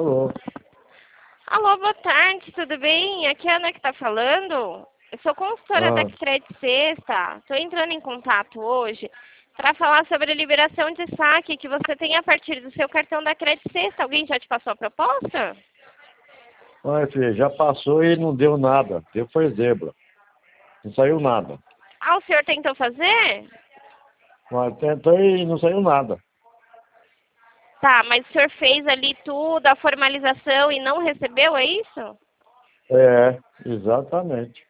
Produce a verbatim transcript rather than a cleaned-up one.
Alô? Alô, boa tarde, tudo bem? Aqui é a Ana que tá falando. Eu sou consultora da Ah, Crédito Sexta. Estou entrando em contato hoje para falar sobre a liberação de saque que você tem a partir do seu cartão da Crédito Sexta. Alguém já te passou a proposta? olha, filho, já passou e não deu nada. Deu foi zebra. Não saiu nada. Ah, o senhor tentou fazer? Mas tentou e não saiu nada. Tá, mas o senhor fez ali tudo, a formalização e não recebeu, é isso? É, exatamente.